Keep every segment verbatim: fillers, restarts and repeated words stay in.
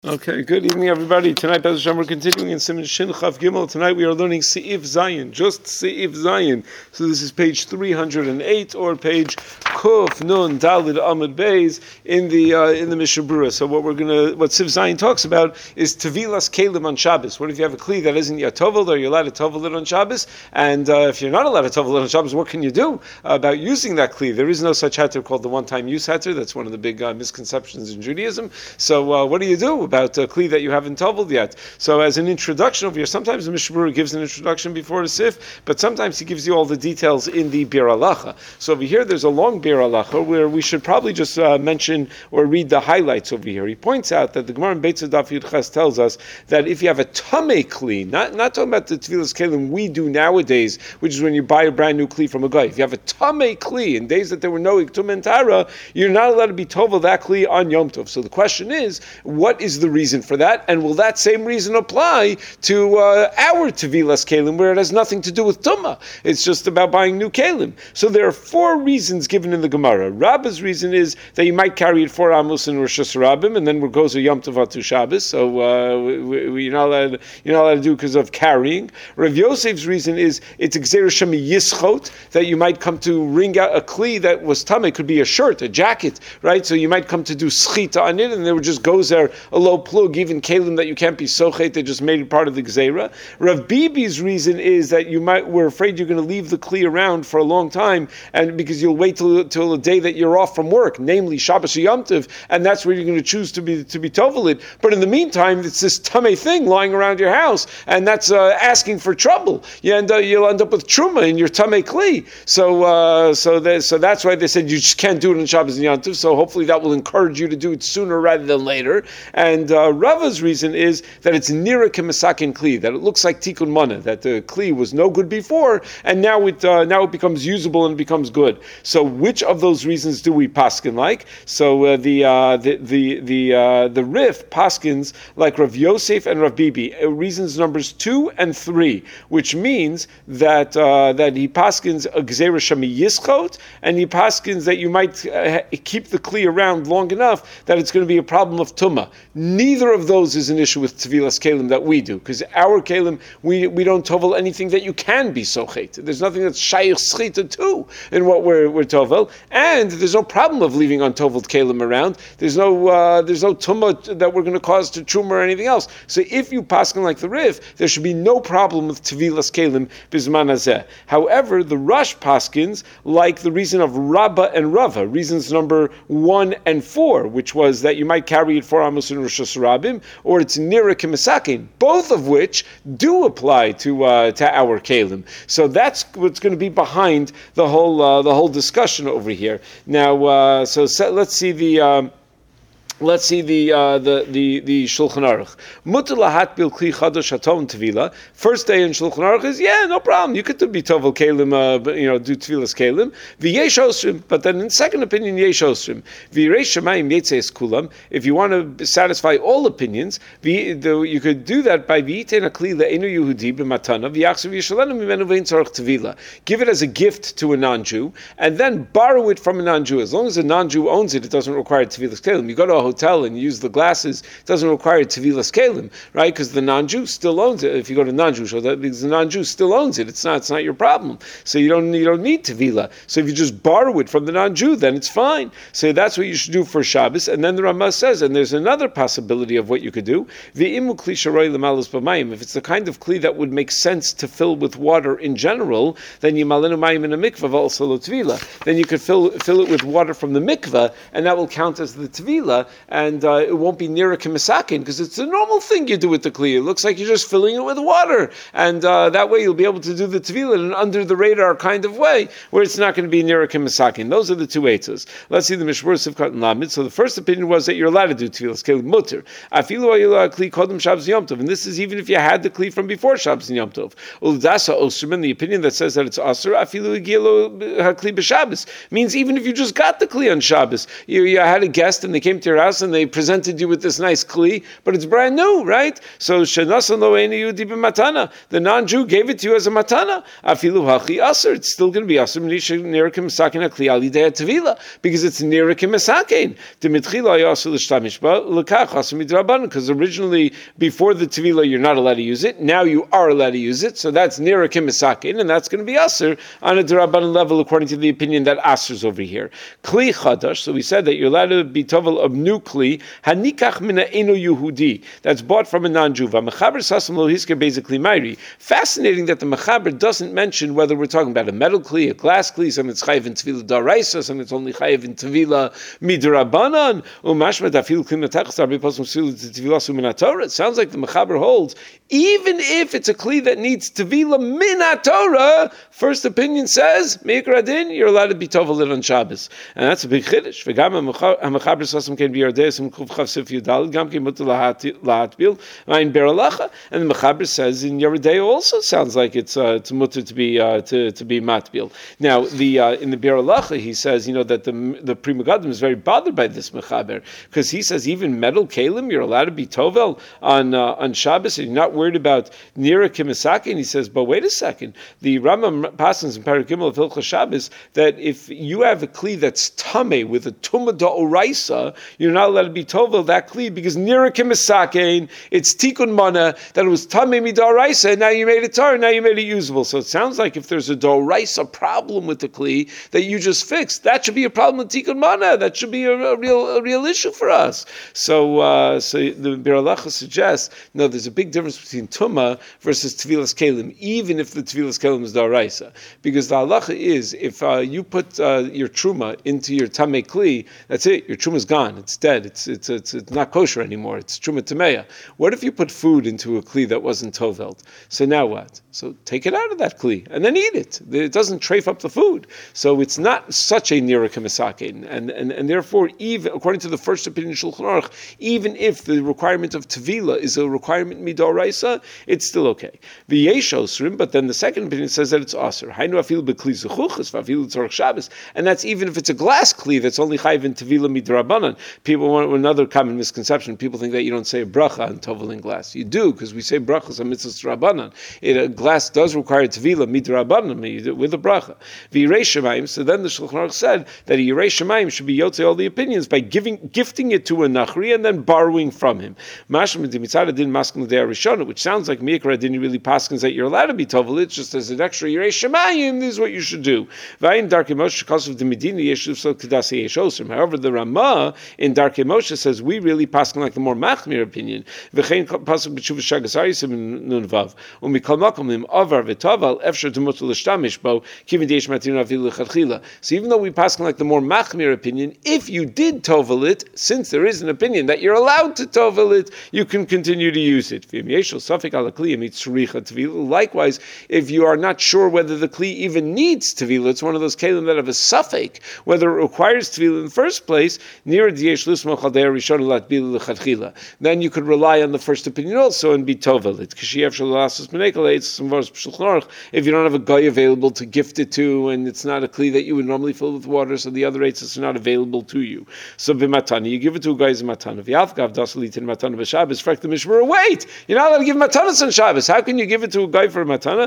Okay, good evening, everybody. Tonight, Bez Hashem, we're continuing in Siman Shin Chav Gimel. Tonight, we are learning Seif Zayin, just Seif Zayin. So this is page three hundred eight or page Kuf Nun Dalid Amud Beis in the uh, in the Mishnah Berurah. So what we're gonna, what Seif Zayin talks about is Tevilas Kelim on Shabbos. What if you have a kli that isn't yet toveled? Are you allowed to tovel it on Shabbos? And uh, if you're not allowed to tovel it on Shabbos, what can you do uh, about using that kli? There is no such heter called the one-time use heter. That's one of the big uh, misconceptions in Judaism. So uh, what do you do about a kli that you haven't toveled yet? So as an introduction over here, sometimes the Mishnah Berurah gives an introduction before the sif, but sometimes he gives you all the details in the Bir Halacha. So over here there's a long Bir Halacha where we should probably just uh, mention or read the highlights over here. He points out that the Gemara in Beitzah Daf Yud Ches tells us that if you have a tamei kli, not, not talking about the Tevilas Kelim we do nowadays, which is when you buy a brand new kli from a guy. If you have a tamei kli, in days that there were no iktum and tara, you're not allowed to be tovel that kli on Yom Tov. So the question is, what is the reason for that, and will that same reason apply to uh, our Tevilas Kelim, where it has nothing to do with Tumah? It's just about buying new Kelim. So there are four reasons given in the Gemara. Rabba's reason is that you might carry it four Amos in Rosh Hashanah, and then it goes a Yom Tov to Shabbos, so uh, we, we, you're, not allowed, you're not allowed to do because of carrying. Rav Yosef's reason is it's Gzeira Shemi Yischot, that you might come to wring out a kli that was Tameh. It could be a shirt, a jacket, right? So you might come to do schita on it, and there just goes there a low plug, even kelim that you can't be sochet, they just made it part of the gzeira. Rav Bibi's reason is that you might we're afraid you're going to leave the kli around for a long time, and because you'll wait till till the day that you're off from work, namely Shabbos or Yom Tov, and that's where you're going to choose to be to be toveled. But in the meantime, it's this tamei thing lying around your house, and that's uh, asking for trouble. You end up, you'll end up with truma in your tamei kli. So uh, so that, so that's why they said you just can't do it on Shabbos and Yom Tov. So hopefully that will encourage you to do it sooner rather than later. And uh, Rava's reason is that it's nira kemisakin kli, that it looks like tikkun mana, that the kli was no good before, and now it uh, now it becomes usable and becomes good. So which of those reasons do we paskin like? So uh, the uh, the the the uh, the Rif paskins like Rav Yosef and Rav Bibi, uh, reasons numbers two and three, which means that uh, that he paskins a gzeira shemi yischot, and he paskins that you might uh, keep the kli around long enough that it's going to be a problem of tumah. Neither of those is an issue with Tevilas Kelim that we do, because our Kelim, we we don't tovel anything that you can be sochet. There's nothing that's shayich schita too in what we're, we're tovel, and there's no problem of leaving untoveled Kelim around. There's no uh, there's no tumah that we're going to cause to truma or anything else. So if you paskin like the Rif, there should be no problem with Tevilas Kelim bizman hazeh. However, the Rush paskins like the reason of Rabba and Rava, reasons number one and four, which was that you might carry it for Amos in Rosh Hashanah, or it's nira kemisakin, both of which do apply to uh, to our kelim. So that's what's going to be behind the whole uh, the whole discussion over here. Now, uh, so, so let's see the. Um, Let's see the uh, the the the Shulchan Aruch. Mutar lahat bil kli chadash haton tevila. First day in Shulchan Aruch is yeah, no problem. You could be tovel kelim, uh, you know, do tevilas kelim. V'yesh osrim, but then in second opinion yesh osrim. V'yiresh shamayim yetzeis kulam. If you want to satisfy all opinions, you could do that by v'yitein akli le'enu Yehudi b'matana v'yachsav yishalenu mimenu ve'in tzarich tevila. Give it as a gift to a non-Jew, and then borrow it from a non-Jew. As long as a non-Jew owns it, it doesn't require tevilas kelim. You go to a hotel and use the glasses, it doesn't require tevilas kelim, right? Because the non-Jew still owns it. If you go to non-Jew show, that because the non-Jew still owns it, it's not it's not your problem. So you don't you don't need tevila. So if you just borrow it from the non-Jew, then it's fine. So that's what you should do for Shabbos. And then the Ramah says, and there's another possibility of what you could do. V'imu kli sharoi l'malus b'mayim. If it's the kind of kli that would make sense to fill with water in general, then yimalenu mayim in a mikvah v'also lo tvila. Then you could fill fill it with water from the mikvah, and that will count as the tvila. And uh, it won't be near a kemisakin, because it's a normal thing you do with the kli. It looks like you're just filling it with water, and uh, that way you'll be able to do the tevila in an under the radar kind of way, where it's not going to be near a kemisakin. Those are the two eitzos. Let's see the Mishmur Sivkat and Lamed. So the first opinion was that you're allowed to do tevilas kelim mutter. Afilu ayila kli kodem Shabbos Yom Tov, and this is even if you had the kli from before Shabbos and Yom Tov. Uldasa osrim, the opinion that says that it's asur afilu igilo hakli b'Shabbos, means even if you just got the kli on Shabbos, you, you had a guest and they came to your house and they presented you with this nice kli, but it's brand new, right? So shenasan lo eini Yehudi b'matana. The non-Jew gave it to you as a matana. Afilu hachi aser. It's still going to be aser nirakim misakin hakli al yidei tevila because it's nirakim misakin. Demitchila yasu l'shtamish ba lekach aser midrabanan because originally before the tevila you're not allowed to use it. Now you are allowed to use it. So that's nirakim misakin, and that's going to be aser on a drabanan level according to the opinion that aser's over here. Kli chadash. So we said that you're allowed to be tovel of new kli hanikach mina eno Yehudi. That's bought from a non-Jew. Mechaber sasam lo hisker basically mairi. Fascinating that the mechaber doesn't mention whether we're talking about a metal kli, a glass kli, something that's chayiv in tevila daraisa, something that's only chayiv in tevila midrabanan. Umashma dafil kli matachas arbe posum tevila suminatora. It sounds like the mechaber holds even if it's a kli that needs tevila minatora. First opinion says meikar adin you're allowed to be tovel it on Shabbos, and that's a big chiddush. V'gam mechaber sasam can be yardeis and kuv chav sif yudal gam kim mutu lahatbil ein beralacha, and the mechaber says in Yeridei also sounds like it's uh, to mutter to be uh, to to be matbil. Now the uh, in the beralacha he says you know that the the Pri Megadim is very bothered by this mechaber because he says even metal kalim you're allowed to be tovel on uh, on Shabbos and you're not worried about nira kimisaki. And he says, but wait a second, the Rambam passes in Perek Gimel of Hilchos Shabbos that if you have a kli that's tameh with a tumah da'oraisa, you're not allowed to be tovel that kli because nira kimisaki it's tikkun mana that it was tameh midaraisa and now you made it tar, now you made it usable. So it sounds like if there's a da'oraisa problem with the kli that you just fixed, that should be a problem with tikkun mana. That should be a, a real a real issue for us. So uh, so the Bir Halacha suggests no, there's a big difference between tumah versus tevilas kelim, even if the tevilas kelim is da'oraisa, because the halacha is if uh, you put uh, your truma into your tameh kli, that's it. Your truma is gone. It's dead. It's it's it's, it's not kosher anymore. It's truma tameya. What if you put food into a kli that wasn't toveld? So now what? So take it out of that kli and then eat it. It doesn't trafe up the food. So it's not such a nira kamisakin, and and and therefore, even according to the first opinion Shulchan Aruch, even if the requirement of tevila is a requirement midoraisa, it's still okay. The yeshosrim, but then the second opinion says that it's aser. Hainu afil bekli zechuchas vafilu tzorach Shabbos, and that's even if it's a glass kli that's only chayiv in tevila midrabanan. People want another common misconception. People think that you don't say bracha on tovel in glass. You do, because we say brachas on mitzvahs rabbanan. It a glass does require tevila midrabanan with a bracha. V'yirei shemayim. So then the Shulchan Aruch said that a yirei shemayim should be yotzei all the opinions by giving gifting it to a nachri and then borrowing from him. Mashma d'mitzad din maskin l'dei rishona, which sounds like mikra didn't really paskins that you're allowed to be tovel. It's just as an extra yirei shemayim. This is what you should do. V'ayin darkei Moshe kasav d'medina yeshuv so kedasei yeshosrim. However, the Ramah in Darkei Moshe says we really paskin like the more machmir opinion. V'chein pasuk b'tshuvas shagas arisim nun vav umikol makom lim avar v'taval efshar t'mutu l'shtamish bo kivin deish matin avil l'chadchila. So even though we paskin like the more machmir opinion, if you did tovel it, since there is an opinion that you're allowed to tovel it, you can continue to use it. Likewise, if you are not sure whether the kli even needs tevila, it's one of those kelim that have a suffix, whether it requires tevila in the first place, then you could rely on the first opinion also and be tovel it. If you don't have a guy available to gift it to, and it's not a kli that you would normally fill with water, so the other eights are not available to you. So b'matana, you give it to a guy as a matana. V'yavgav dasalitin matana b'Shabbos. Frek the mishmur. Wait, you're not allowed to give matanas on Shabbos. How can you give it to a guy for a matana?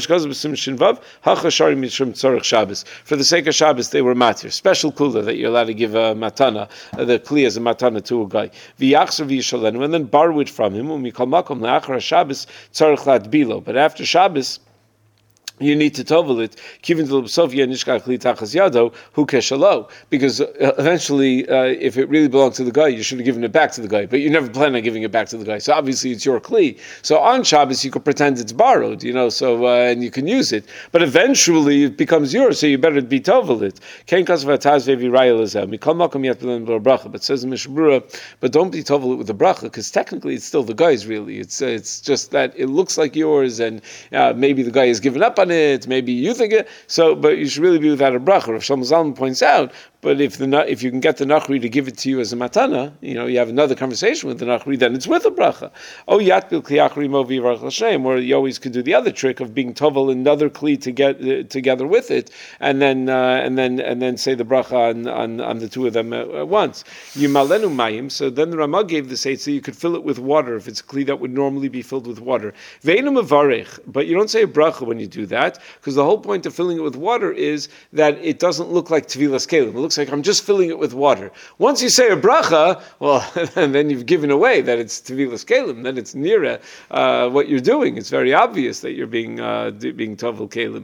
For the sake of Shabbos, they were matir. Special kula that you're allowed to give a matana, uh, the kli as a matana to a guy. V'yachzer v'yishalenu, and then borrow it from him. Umikol makom le'achar Shabbos tzarich latbilo. But after Shabbos, you need to tovel it, because eventually, uh, if it really belonged to the guy, you should have given it back to the guy. But you never plan on giving it back to the guy, so obviously it's your kli. So on Shabbos, you could pretend it's borrowed, you know, so uh, and you can use it. But eventually, it becomes yours, so you better be tovel it. But says the Mishmura, but don't be tovel it with the bracha, because technically it's still the guy's. Really, it's uh, it's just that it looks like yours, and uh, maybe the guy has given up on it, maybe you think it, so, but you should really be without a bracha. Rav Shlomo Zalman points out, But if the if you can get the nachri to give it to you as a matana, you know, you have another conversation with the nachri, then it's with a bracha. Oh, yatbil kli achri movi yivarach l'shem, where you always could do the other trick of being tovel another kli to get uh, together with it, and then uh, and then and then say the bracha on on, on the two of them at, at once. Yimalenu mayim. So then the Ramah gave the say so you could fill it with water if it's a kli that would normally be filled with water. Ve'enu mevarech, but you don't say a bracha when you do that, because the whole point of filling it with water is that it doesn't look like tevilas kelim. It looks like I'm just filling it with water. Once you say a bracha, well, and then you've given away that it's tevilas kelim. Then it's near uh, what you're doing. It's very obvious that you're being uh, being tovel kelim.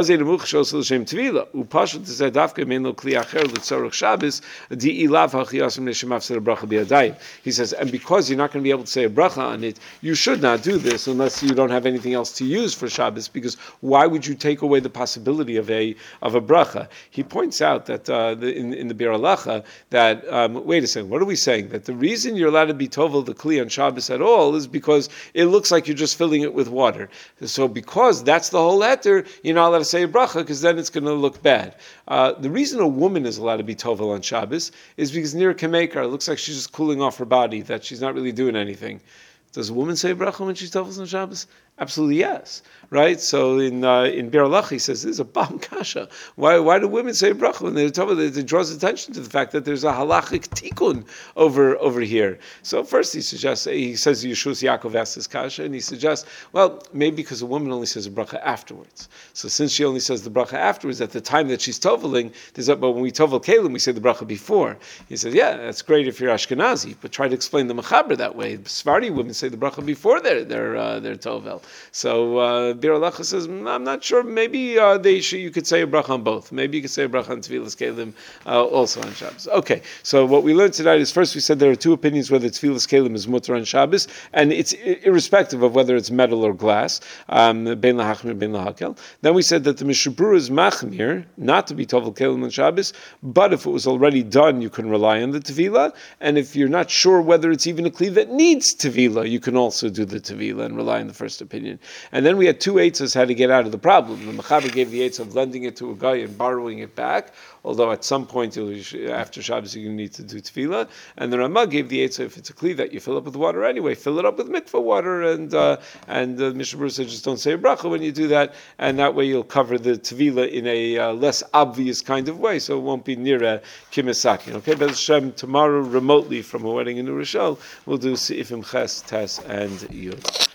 He says, and because you're not going to be able to say a bracha on it, you should not do this unless you don't have anything else to use for Shabbos, because why would you take away the possibility of a of a bracha? He points out that uh, the, in, in the Bir Halacha that, um, wait a second, what are we saying? That the reason you're allowed to be tovel the kli on Shabbos at all is because it looks like you're just filling it with water. So because that's the whole heter, you're not allowed to say a bracha, because then it's going to look bad. Uh, the reason a woman is allowed to be tovel on Shabbos is because near Kamekar, it looks like she's just cooling off her body, that she's not really doing anything. Does a woman say bracha when she's tovels on Shabbos? Absolutely yes, right? So in uh, in Bir Halacha he says this is a bam kasha. Why why do women say bracha when they're tovel? It draws attention to the fact that there's a halachic tikkun over over here. So first he suggests he says Yeshus Yaakov asks this kasha, and he suggests well maybe because a woman only says a bracha afterwards. So since she only says the bracha afterwards at the time that she's toveling, there's a, but when we tovel kelim we say the bracha before. He says yeah that's great if you're Ashkenazi, but try to explain the mechaber that way. Sephardi women say the bracha before their their uh, their tovel. So uh, Bir Halacha says, I'm not sure. Maybe uh, they should, you could say a bracha on both. Maybe you could say a bracha on Tevilas Kelim uh, also on Shabbos. Okay. So what we learned tonight is first we said there are two opinions whether Tevilas Kelim is mutter on Shabbos, and it's irrespective of whether it's metal or glass. Um, ben lahachmir, ben lahakel. Then we said that the Mishabur is machmir, not to be tovel kelim on Shabbos, but if it was already done, you can rely on the tevila. And if you're not sure whether it's even a kli that needs tevila, you can also do the tevila and rely on the first opinion. And then we had two eitzes how to get out of the problem. The Mechaber gave the eitz of lending it to a guy and borrowing it back, although at some point after Shabbos you need to do tefillah. And the Ramah gave the eitz if it's a kli that you fill up with water anyway, fill it up with mikvah water, and uh, and the uh, Mishabur said just don't say a bracha when you do that, and that way you'll cover the tefillah in a uh, less obvious kind of way, so it won't be near a kimisaki. Okay, but Hashem, tomorrow remotely from a wedding in Urishal, we'll do Seifim Ches, Tes, and Yud.